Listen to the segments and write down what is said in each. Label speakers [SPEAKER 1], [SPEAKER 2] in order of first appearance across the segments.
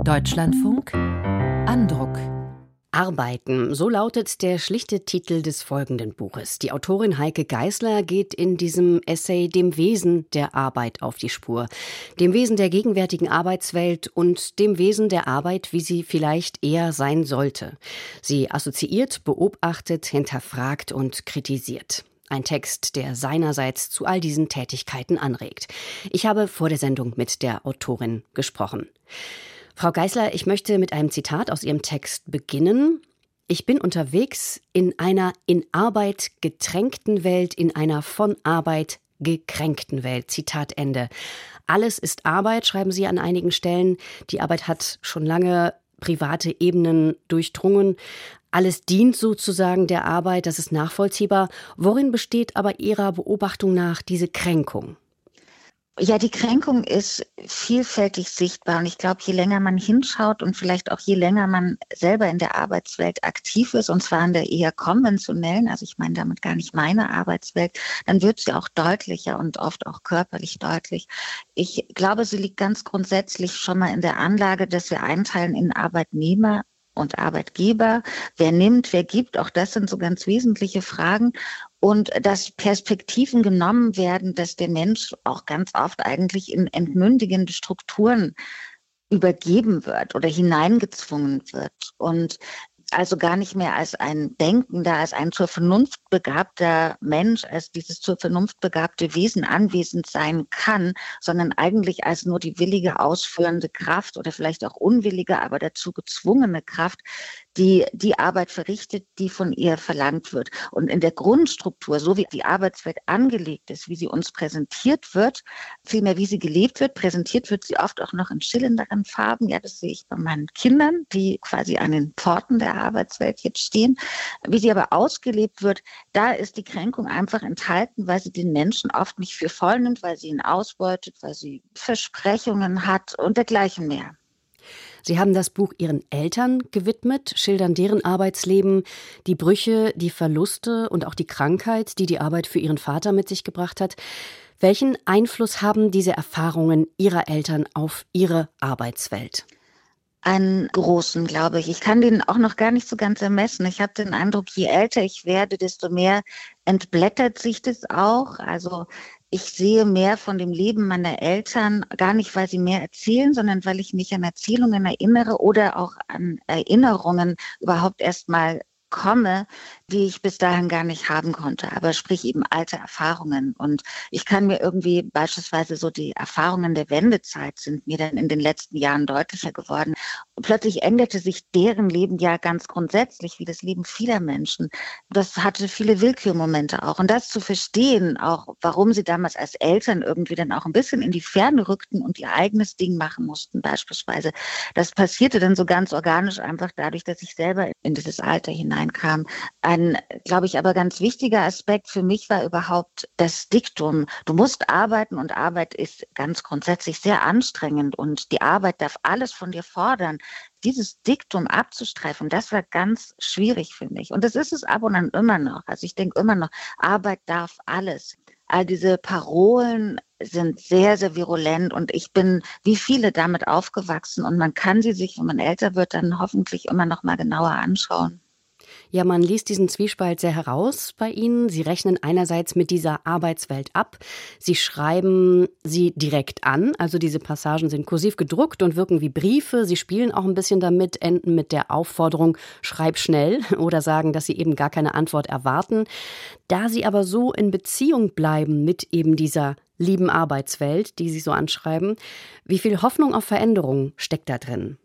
[SPEAKER 1] Deutschlandfunk Andruck.
[SPEAKER 2] Arbeiten, so lautet der schlichte Titel des folgenden Buches. Die Autorin Heike Geisler geht in diesem Essay dem Wesen der Arbeit auf die Spur. Dem Wesen der gegenwärtigen Arbeitswelt und dem Wesen der Arbeit, wie sie vielleicht eher sein sollte. Sie assoziiert, beobachtet, hinterfragt und kritisiert. Ein Text, der seinerseits zu all diesen Tätigkeiten anregt. Ich habe vor der Sendung mit der Autorin gesprochen. Frau Geisler, ich möchte mit einem Zitat aus Ihrem Text beginnen. Ich bin unterwegs in einer in Arbeit getränkten Welt, in einer von Arbeit gekränkten Welt. Zitat Ende. Alles ist Arbeit, schreiben Sie an einigen Stellen. Die Arbeit hat schon lange private Ebenen durchdrungen. Alles dient sozusagen der Arbeit, das ist nachvollziehbar. Worin besteht aber Ihrer Beobachtung nach diese Kränkung?
[SPEAKER 3] Ja, die Kränkung ist vielfältig sichtbar und ich glaube, je länger man hinschaut und vielleicht auch je länger man selber in der Arbeitswelt aktiv ist, und zwar in der eher konventionellen, also ich meine damit gar nicht meine Arbeitswelt, dann wird sie auch deutlicher und oft auch körperlich deutlich. Ich glaube, sie liegt ganz grundsätzlich schon mal in der Anlage, dass wir einteilen in Arbeitnehmer und Arbeitgeber. Wer nimmt, wer gibt, auch das sind so ganz wesentliche Fragen. Und dass Perspektiven genommen werden, dass der Mensch auch ganz oft eigentlich in entmündigende Strukturen übergeben wird oder hineingezwungen wird. Und also gar nicht mehr als ein denkender, als ein zur Vernunft begabter Mensch, als dieses zur Vernunft begabte Wesen anwesend sein kann, sondern eigentlich als nur die willige ausführende Kraft oder vielleicht auch unwillige, aber dazu gezwungene Kraft, die die Arbeit verrichtet, die von ihr verlangt wird. Und in der Grundstruktur, so wie die Arbeitswelt angelegt ist, wie sie uns präsentiert wird, vielmehr wie sie gelebt wird, präsentiert wird sie oft auch noch in schillernderen Farben. Ja, das sehe ich bei meinen Kindern, die quasi an den Pforten der Arbeitswelt jetzt stehen. Wie sie aber ausgelebt wird, da ist die Kränkung einfach enthalten, weil sie den Menschen oft nicht für voll nimmt, weil sie ihn ausbeutet, weil sie Versprechungen hat und dergleichen mehr.
[SPEAKER 2] Sie haben das Buch Ihren Eltern gewidmet, schildern deren Arbeitsleben, die Brüche, die Verluste und auch die Krankheit, die die Arbeit für Ihren Vater mit sich gebracht hat. Welchen Einfluss haben diese Erfahrungen Ihrer Eltern auf Ihre Arbeitswelt?
[SPEAKER 3] Einen großen, glaube ich. Ich kann den auch noch gar nicht so ganz ermessen. Ich habe den Eindruck, je älter ich werde, desto mehr entblättert sich das auch. Also ich sehe mehr von dem Leben meiner Eltern, gar nicht, weil sie mehr erzählen, sondern weil ich mich an Erzählungen erinnere oder auch an Erinnerungen überhaupt erstmal komme, die ich bis dahin gar nicht haben konnte, aber sprich eben alte Erfahrungen. Und ich kann mir irgendwie beispielsweise so die Erfahrungen der Wendezeit sind mir dann in den letzten Jahren deutlicher geworden. Und plötzlich änderte sich deren Leben ja ganz grundsätzlich, wie das Leben vieler Menschen. Das hatte viele Willkürmomente auch. Und das zu verstehen, auch warum sie damals als Eltern irgendwie dann auch ein bisschen in die Ferne rückten und ihr eigenes Ding machen mussten beispielsweise, das passierte dann so ganz organisch einfach dadurch, dass ich selber in dieses Alter hineinkam. Ein, glaube ich, aber ganz wichtiger Aspekt für mich war überhaupt das Diktum. Du musst arbeiten und Arbeit ist ganz grundsätzlich sehr anstrengend und die Arbeit darf alles von dir fordern. Dieses Diktum abzustreifen, das war ganz schwierig für mich. Und das ist es ab und an immer noch. Also ich denke immer noch, Arbeit darf alles. All diese Parolen sind sehr, sehr virulent und ich bin wie viele damit aufgewachsen und man kann sie sich, wenn man älter wird, dann hoffentlich immer noch mal genauer anschauen.
[SPEAKER 2] Ja, man liest diesen Zwiespalt sehr heraus bei Ihnen. Sie rechnen einerseits mit dieser Arbeitswelt ab. Sie schreiben sie direkt an. Also diese Passagen sind kursiv gedruckt und wirken wie Briefe. Sie spielen auch ein bisschen damit, enden mit der Aufforderung, schreib schnell oder sagen, dass Sie eben gar keine Antwort erwarten. Da Sie aber so in Beziehung bleiben mit eben dieser lieben Arbeitswelt, die Sie so anschreiben, wie viel Hoffnung auf Veränderung steckt da drin?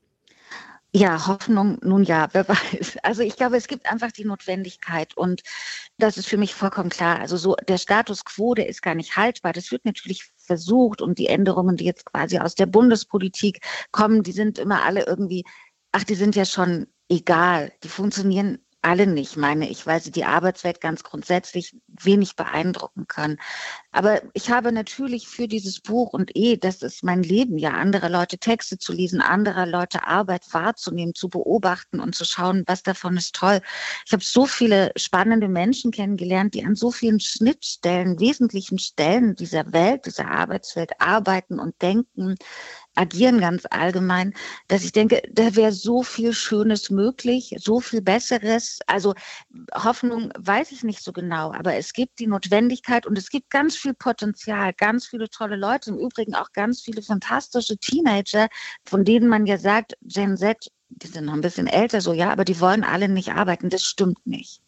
[SPEAKER 3] Ja, Hoffnung, nun ja, wer weiß. Also ich glaube, es gibt einfach die Notwendigkeit und das ist für mich vollkommen klar. Also so der Status quo, der ist gar nicht haltbar. Das wird natürlich versucht und die Änderungen, die jetzt quasi aus der Bundespolitik kommen, die sind immer alle irgendwie, die sind ja schon egal. Die funktionieren alle nicht, meine ich, weil sie die Arbeitswelt ganz grundsätzlich wenig beeindrucken können. Aber ich habe natürlich für dieses Buch und das ist mein Leben, ja, anderer Leute Texte zu lesen, anderer Leute Arbeit wahrzunehmen, zu beobachten und zu schauen, was davon ist toll. Ich habe so viele spannende Menschen kennengelernt, die an so vielen Schnittstellen, wesentlichen Stellen dieser Welt, dieser Arbeitswelt arbeiten und denken. Agieren ganz allgemein, dass ich denke, da wäre so viel Schönes möglich, so viel Besseres. Also Hoffnung weiß ich nicht so genau, aber es gibt die Notwendigkeit und es gibt ganz viel Potenzial, ganz viele tolle Leute, im Übrigen auch ganz viele fantastische Teenager, von denen man ja sagt, Gen Z, die sind noch ein bisschen älter, so ja, aber die wollen alle nicht arbeiten. Das stimmt nicht.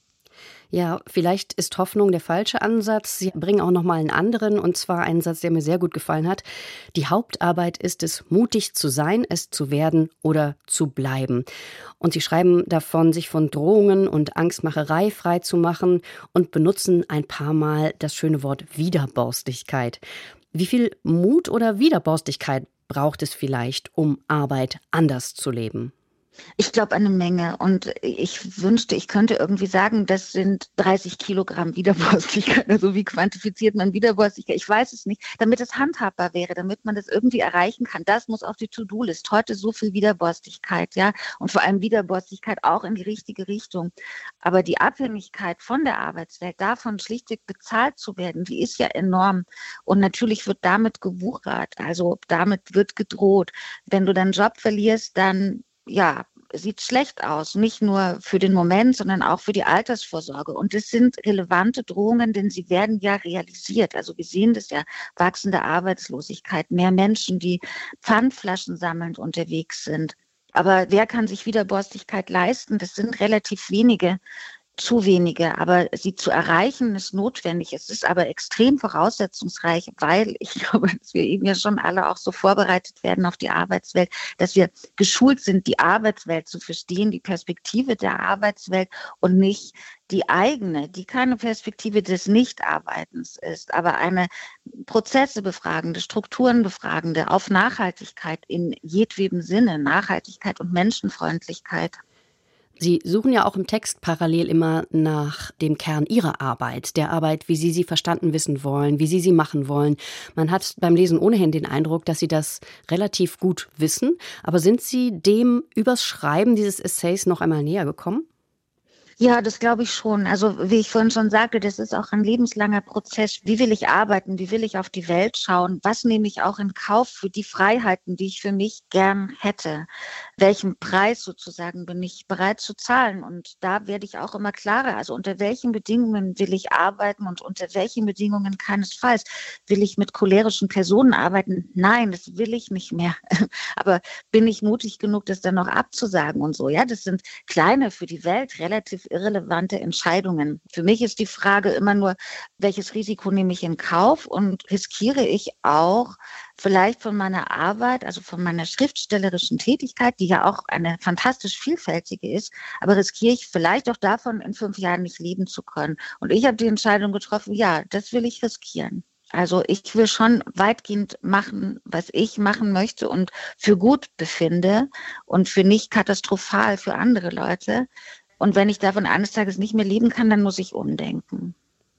[SPEAKER 2] Ja, vielleicht ist Hoffnung der falsche Ansatz. Sie bringen auch noch mal einen anderen, und zwar einen Satz, der mir sehr gut gefallen hat. Die Hauptarbeit ist es, mutig zu sein, es zu werden oder zu bleiben. Und Sie schreiben davon, sich von Drohungen und Angstmacherei frei zu machen und benutzen ein paar Mal das schöne Wort Widerborstigkeit. Wie viel Mut oder Widerborstigkeit braucht es vielleicht, um Arbeit anders zu leben?
[SPEAKER 3] Ich glaube eine Menge und ich wünschte, ich könnte irgendwie sagen, das sind 30 Kilogramm Widerborstigkeit. Also wie quantifiziert man Widerborstigkeit? Ich weiß es nicht. Damit es handhabbar wäre, damit man das irgendwie erreichen kann, das muss auf die To-Do-List. Heute so viel Widerborstigkeit, ja, und vor allem Widerborstigkeit auch in die richtige Richtung. Aber die Abhängigkeit von der Arbeitswelt, davon schlichtweg bezahlt zu werden, die ist ja enorm. Und natürlich wird damit gewuchert, also damit wird gedroht. Wenn du deinen Job verlierst, dann ja, sieht schlecht aus, nicht nur für den Moment, sondern auch für die Altersvorsorge. Und das sind relevante Drohungen, denn sie werden ja realisiert. Also wir sehen das ja, wachsende Arbeitslosigkeit, mehr Menschen, die Pfandflaschen sammelnd unterwegs sind. Aber wer kann sich Widerborstigkeit leisten? Das sind relativ wenige. Zu wenige, aber sie zu erreichen ist notwendig. Es ist aber extrem voraussetzungsreich, weil ich glaube, dass wir eben ja schon alle auch so vorbereitet werden auf die Arbeitswelt, dass wir geschult sind, die Arbeitswelt zu verstehen, die Perspektive der Arbeitswelt und nicht die eigene, die keine Perspektive des Nichtarbeitens ist, aber eine Prozesse befragende, Strukturen befragende, auf Nachhaltigkeit in jedwedem Sinne, Nachhaltigkeit und Menschenfreundlichkeit.
[SPEAKER 2] Sie suchen ja auch im Text parallel immer nach dem Kern Ihrer Arbeit, der Arbeit, wie Sie sie verstanden wissen wollen, wie Sie sie machen wollen. Man hat beim Lesen ohnehin den Eindruck, dass Sie das relativ gut wissen. Aber sind Sie dem übers Schreiben dieses Essays noch einmal näher gekommen?
[SPEAKER 3] Ja, das glaube ich schon. Also wie ich vorhin schon sagte, das ist auch ein lebenslanger Prozess. Wie will ich arbeiten? Wie will ich auf die Welt schauen? Was nehme ich auch in Kauf für die Freiheiten, die ich für mich gern hätte? Welchen Preis sozusagen bin ich bereit zu zahlen? Und da werde ich auch immer klarer. Also unter welchen Bedingungen will ich arbeiten und unter welchen Bedingungen keinesfalls? Will ich mit cholerischen Personen arbeiten? Nein, das will ich nicht mehr. Aber bin ich mutig genug, das dann noch abzusagen und so? Ja, das sind kleine, für die Welt relativ irrelevante Entscheidungen. Für mich ist die Frage immer nur, welches Risiko nehme ich in Kauf und riskiere ich auch vielleicht von meiner Arbeit, also von meiner schriftstellerischen Tätigkeit, die ja auch eine fantastisch vielfältige ist, aber riskiere ich vielleicht auch davon, in 5 Jahren nicht leben zu können. Und ich habe die Entscheidung getroffen, ja, das will ich riskieren. Also ich will schon weitgehend machen, was ich machen möchte und für gut befinde und für nicht katastrophal für andere Leute. Und wenn ich davon eines Tages nicht mehr leben kann, dann muss ich umdenken.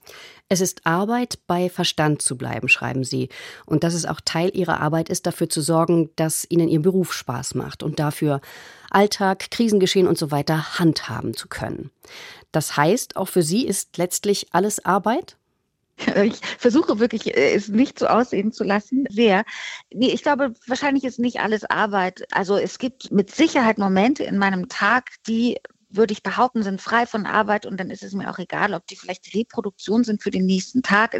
[SPEAKER 2] Es ist Arbeit, bei Verstand zu bleiben, schreiben Sie. Und dass es auch Teil Ihrer Arbeit ist, dafür zu sorgen, dass Ihnen Ihr Beruf Spaß macht und dafür Alltag, Krisengeschehen und so weiter handhaben zu können. Das heißt, auch für Sie ist letztlich alles Arbeit?
[SPEAKER 3] Ich versuche wirklich, es nicht so aussehen zu lassen, sehr. Nee, ich glaube, wahrscheinlich ist nicht alles Arbeit. Also es gibt mit Sicherheit Momente in meinem Tag, die würde ich behaupten, sind frei von Arbeit und dann ist es mir auch egal, ob die vielleicht Reproduktion sind für den nächsten Tag.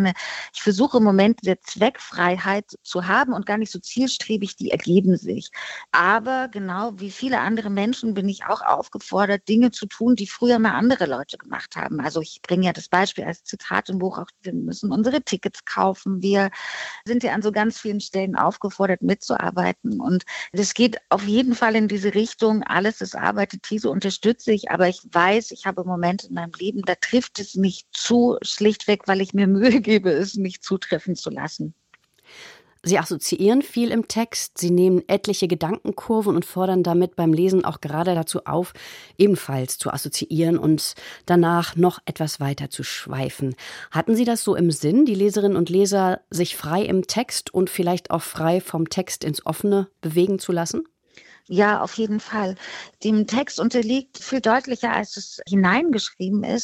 [SPEAKER 3] Ich versuche im Moment der Zweckfreiheit zu haben und gar nicht so zielstrebig, die ergeben sich. Aber genau wie viele andere Menschen bin ich auch aufgefordert, Dinge zu tun, die früher mal andere Leute gemacht haben. Also ich bringe ja das Beispiel als Zitat im Buch, auch wir müssen unsere Tickets kaufen. Wir sind ja an so ganz vielen Stellen aufgefordert, mitzuarbeiten und das geht auf jeden Fall in diese Richtung. Alles ist Arbeit, These unterstütze ich, aber ich weiß, ich habe Momente in meinem Leben, da trifft es nicht zu, schlichtweg, weil ich mir Mühe gebe, es nicht zutreffen zu lassen.
[SPEAKER 2] Sie assoziieren viel im Text, Sie nehmen etliche Gedankenkurven und fordern damit beim Lesen auch gerade dazu auf, ebenfalls zu assoziieren und danach noch etwas weiter zu schweifen. Hatten Sie das so im Sinn, die Leserinnen und Leser sich frei im Text und vielleicht auch frei vom Text ins Offene bewegen zu lassen?
[SPEAKER 3] Ja, auf jeden Fall. Dem Text unterliegt viel deutlicher, als es hineingeschrieben ist,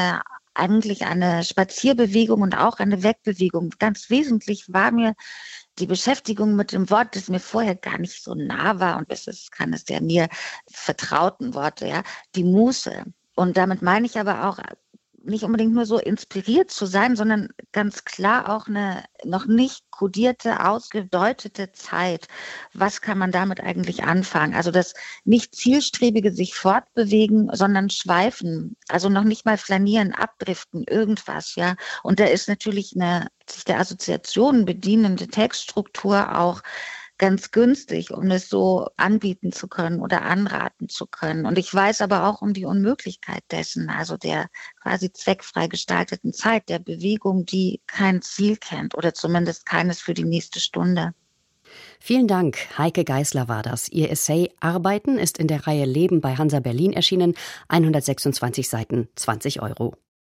[SPEAKER 3] eigentlich eine Spazierbewegung und auch eine Wegbewegung. Ganz wesentlich war mir die Beschäftigung mit dem Wort, das mir vorher gar nicht so nah war, und das ist keines der mir vertrauten Worte, ja, die Muße. Und damit meine ich aber auch, nicht unbedingt nur so inspiriert zu sein, sondern ganz klar auch eine noch nicht kodierte, ausgedeutete Zeit. Was kann man damit eigentlich anfangen? Also das nicht zielstrebige sich fortbewegen, sondern schweifen. Also noch nicht mal flanieren, abdriften, irgendwas, ja. Und da ist natürlich eine sich der Assoziationen bedienende Textstruktur auch ganz günstig, um es so anbieten zu können oder anraten zu können. Und ich weiß aber auch um die Unmöglichkeit dessen, also der quasi zweckfrei gestalteten Zeit, der Bewegung, die kein Ziel kennt oder zumindest keines für die nächste Stunde.
[SPEAKER 2] Vielen Dank, Heike Geisler war das. Ihr Essay Arbeiten ist in der Reihe Leben bei Hansa Berlin erschienen, 126 Seiten, 20 €.